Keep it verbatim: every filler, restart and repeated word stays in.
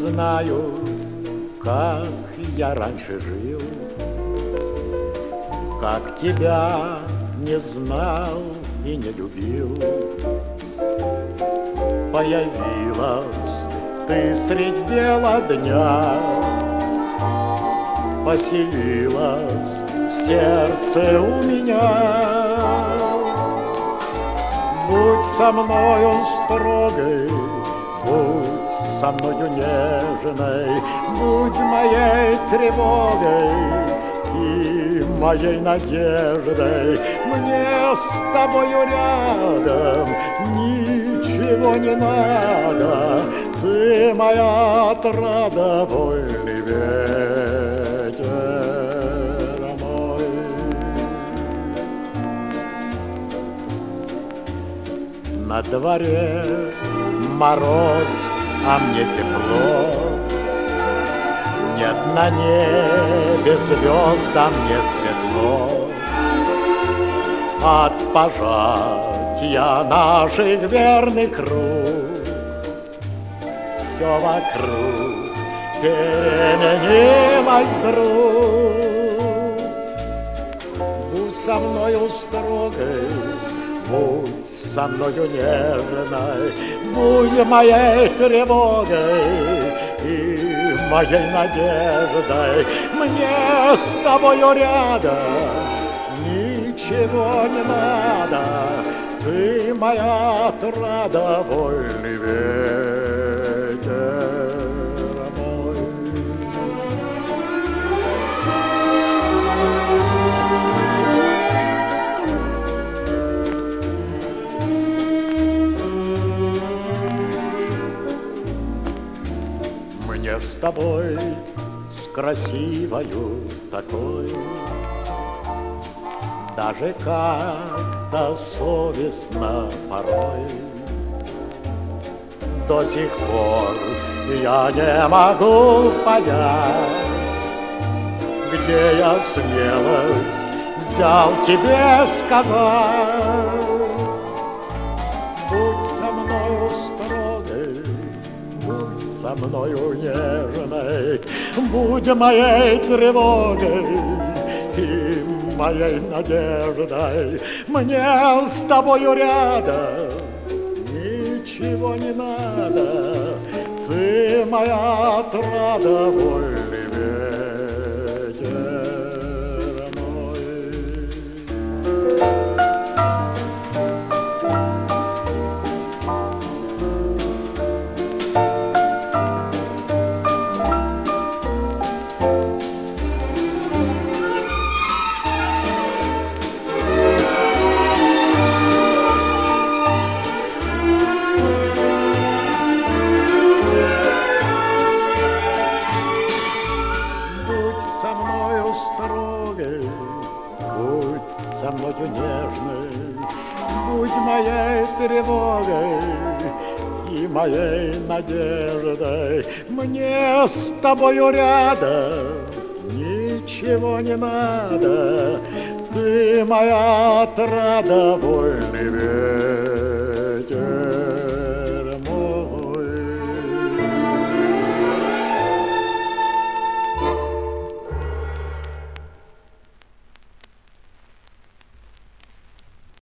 знаю, как я раньше жил, как тебя не знал и не любил. Появилась ты средь бела дня, поселилась в сердце у меня. Будь со мною строгой, будь со мною нежной, будь моей тревогой и моей надеждой. Мне с тобою рядом ничего не надо, ты моя отрада, вольный ветер мой. На дворе мороз, а мне тепло, нет на небе звезд, а мне светло. От пожатия наших верных рук все вокруг переменилось вдруг. Будь со мною строгой, будь со мною нежной, будь моей тревогой и моей надеждой. Мне с тобою рядом ничего не надо, ты моя отрада, вольный ветер мой. Мне с тобой, с красивою такой, даже как-то совестно порой. До сих пор я не могу понять, где я смелость взял тебе сказать. Будь со мною строгой, будь со мною нежной, будь моей тревогой и моей надеждой. Мне с тобою рядом ничего не надо, ты моя отрада, вольный ветер мой. Строгой, будь со мною нежной, будь моей тревогой и моей надеждой. Мне с тобою рядом ничего не надо, ты моя отрада, вольный ветер.